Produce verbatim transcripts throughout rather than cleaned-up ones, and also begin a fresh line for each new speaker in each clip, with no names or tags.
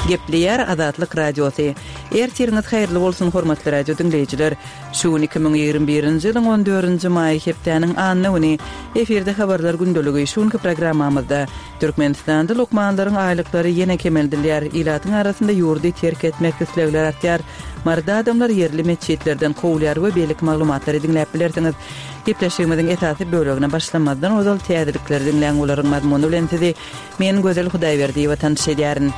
Gepleyer Azatlyk Radiosu. Ertiriniz hayırlı bolsun hormatly radio dinleyijiler. Şu iki ming ýygrimi birinji ýylyň on dördünji maý hepdeniň anyny efirde habarlar gündöligi şunky programmamyzda Türkmenistanda lokmanlaryň aýlyklary ýene kemeldilýär. Ilatyň arasynda ýurdy terk etmek islegler atýar. Marda adamlar yerli meçhitlerden gowlýar we beýlik maglumatlary dinläp bilersiňiz. Gepleşigimiziň esasy bölegine başlamazdan ozal täzelikleri dinleýän olaryň mazmuny bilen sizi men Gözel Hudaýberdi we tanış edýärin.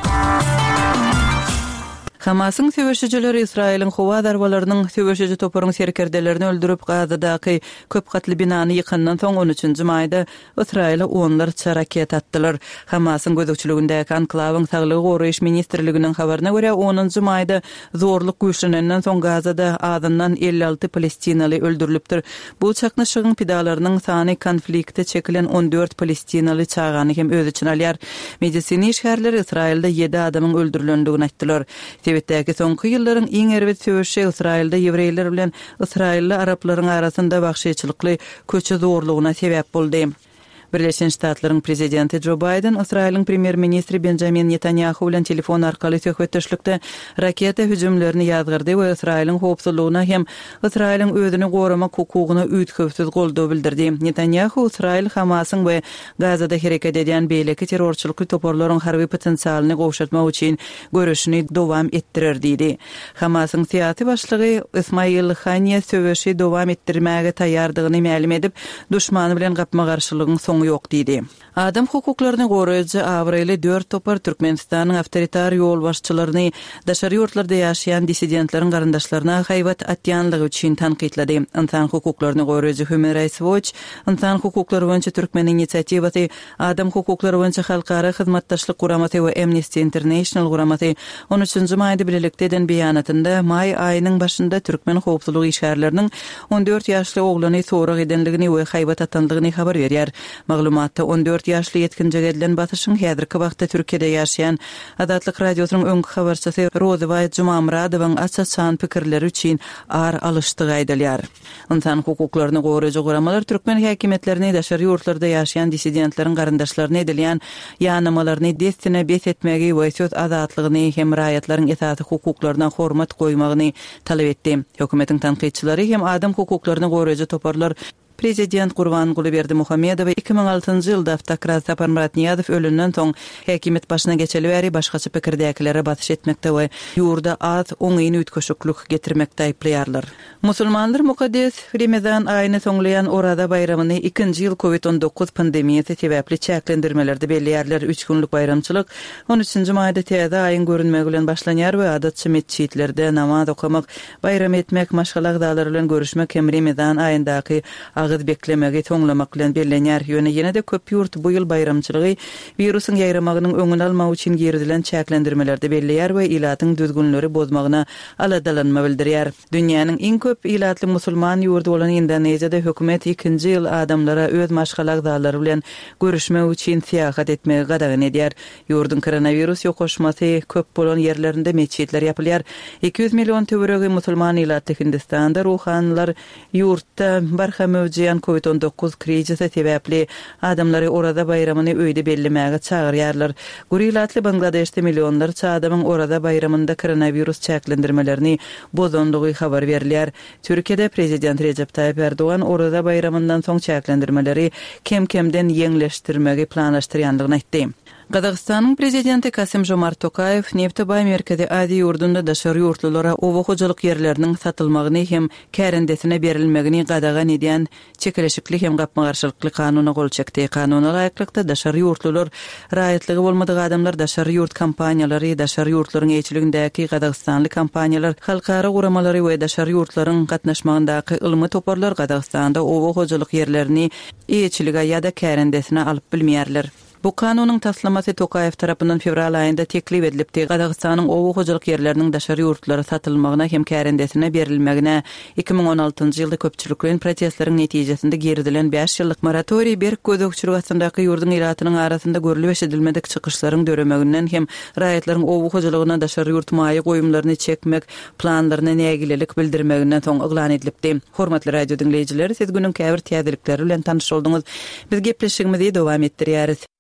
Hamasyň söwüşçileri Israýlyň howa darbalarynyň söwüşçi toparyň serkerdelerini öldürüp Gazadaky köp gatly binany ýykyndan soň on üçünji maýda Israýla onlarça raket atdylar. Hamasyň gözükçiligindäki anklawyň saglygy goraýyş ministrliginiň habaryna görä onunji maýda zorluk güýçlenenden soň Gazada azyndan elli alty Palestinaly öldürilipdir. Bu çaknaşygyň pidalarynyň sany konflikte çekilen on dört Palestinaly çağany hem öz için alýar. Medisini şäherler Israýlda ýedi adamyň öldürilendigini aýtdylar. Tebetdäki soňky ýyllaryň iň erbet söwüşi Israýlda ýewreýler bilen Israýlly araplaryň arasynda bagşyçylykly köçe zorlugyna sebäp boldy. Birleşen Ştatlaryň prezidenti Joe Biden Israýlyň premier ministri Benjamin Netanyahu bilen telefon arkaly söhbetdeşlikde raketa hüjümlerini ýazgyrdy we Israýlyň howpsuzlygyna hem Israýlyň özüni goramak hukugyna üýtgüpsiz goldaw bildirdi. Netanyahu Israýl Hamasyň we Gazada hereket edýän beýleki terrorçylyk toparlaryň harby potensialyny gowşatmak üçin görüşini dowam etdirer diýdi. Hamasyň syýasy başlygy Ismail Haniyeh söwüşi dowam etdirmäge taýýardygyny ma'lum edip, duşmany bilen gapma garşylygyň ýok diýdi. Adam hukuklaryny goraýjy Awreli dört topar Türkmenistanyň awtoritar ýol başçylaryny daşary ýurtlarda ýaşaýan dissidentleriň garandaşlaryna haýbat atýanlygy üçin tanqidlady. Insan hukuklaryny goraýjy Human Rights Watch, insan hukuklary boýunça Türkmen inisiatywasy, adam hukuklary boýunça halkara hyzmatdaşlyk guramasy we Amnesty International guramasy on üçünji maýda bilelikde eden beýanatynda maý aýynyň başynda Türkmen howpsuzlygy işgärleriniň on dört ýaşly oglany sorak edenligini we haýbat atandygyny habar berýär. Maglumatda on dört ýaşly ýetkinjige edilen batyşyň häzirki wagtda Türkiýede ýaşaýan Azatlyk radiosynyň öňkü habarçysy Rozaway Jumamradowyň açyk pikirleri üçin ar alışdygy aýdylýar. İnsan hukuklaryny goraýjy guramalar türkmen häkimetlerini daşary ýurtlarda ýaşaýan dissidentleriň garandaşlaryna edilen ýanamalaryny destine bes etmegi we söz azatlygyny hem raýatlaryň esasy hukuklaryna hormat goýmagyny talap etdi. Hökümetiň tanqidçilari hem adam hukuklaryny goraýjy toparlar Prezident Gurbanguly Berdimuhammedow iki ming altynjy ýylda Avtokrat Sapar Muratniýazow ölünden soň häkimet başyna geçeli bäri başgaça pikirdäkilere batyş etmekde we ýurda az oňyny üýtgeşiklik getirmekde aýplaýarlar. Musulmanlar mukaddes Ramazan aýyny soňlayan Orada bayramyny ikinji ýyl covid on dokuz pandemiýasy sebäpli çäklendirmelerde belliýärler. üç günlük bayramçylyk on üçünji maýda täze aýyň görünmegi bilen başlanýar we adatçy meçhitlerde namaz okamak, bayram etmek, maşgala agdalary bilen görüşmek hem Ramazan aýyndaky agyd beklemegi toňlamak bilen bellenýär. Ýöne ýene de köp ýurt bu ýyl bayramçylygy wirusyň ýaýramagynyň öňüni almak üçin geridilen çäklendirmelerde belleýär we ilatyň düzgünleri bozmagyna aladalanma bildirýär. Dünýäniň iň köp ilatly musulman ýurdu bolan Indoneziýada hökümet ikinji ýyl adamlara öz maşgala agdalary bilen görüşmek üçin seýahat etmegi gadagyn edýär. Ýurdun koronawirus ýokoşmasy köp bolan ýerlerinde meçhitler ýapylýar. iki yüz million töweregi musulman ilatly Hindistanda ruhanlar ýurtda barham ýan covid on dokuz krizisi sebäpli adamlary orada bayramyny öýde bellemäge çagyrýarlar. Gurilatly Bangladeşde millionlarça adamyň orada bayramynda koronavirus çäklendirmelerini bozondygy habar berilýär. Türkiýede prezident Recep Tayyip Erdoğan orada bayramyndan soň çäklendirmeleri kem-kemden ýeňleşdirmegi planlaşdyrýandygyny aýtdy. Qazaqstanyň prezidenti Kasym-Jomart Tokayew Neftebay Merkezi Aziýa ýurdunda daşary ýurtlulara owa hojalyk ýerleriniň satylmagyny hem kärendesine berilmegini gadagan edýän çekileşikli hem gapma garşylykly kanuny gol çekdi. Kanuny laýyklykda daşary ýurtlular raýatlygy bolmadyk adamlar daşary ýurt kampaniýalary, daşary ýurtlaryň eýçiligindäki Qazaqstanly kampaniýalar, halkara guramalary we daşary ýurtlaryň gatnaşmagyndaky ylmy toparlar Qazaqstanda owa hojalyk ýerlerini eýçilige ýa-da kärendesine alyp bilmeýärler. Bu kanunyň taslamasy Tokayew tarapyndan fevral aýynda teklip edilipdi. Qazaqstanyň owa hojalyk ýerleriniň daşary ýurtlary satylmagyna hem kärendesine berilmegine iki ming on altynjy ýylda köpçülikliň protestleriň netijesinde geridilen beş ýyllyk moratoriy berk gözükçülük aslyndaky ýurdun iratynyň arasynda görülip eşidilmedik çykyşlaryň döremeginden hem raýatlaryň owa hojalygyna daşary ýurt maýy goýumlaryny çekmek planlaryna nägilelik bildirmeginden soň eglan edilipdi. Hormatly radio dinleýijiler, siz günüň käbir täzelikleri bilen tanyş bolduňyz. Biz gepleşigimizi dowam etdirýäris.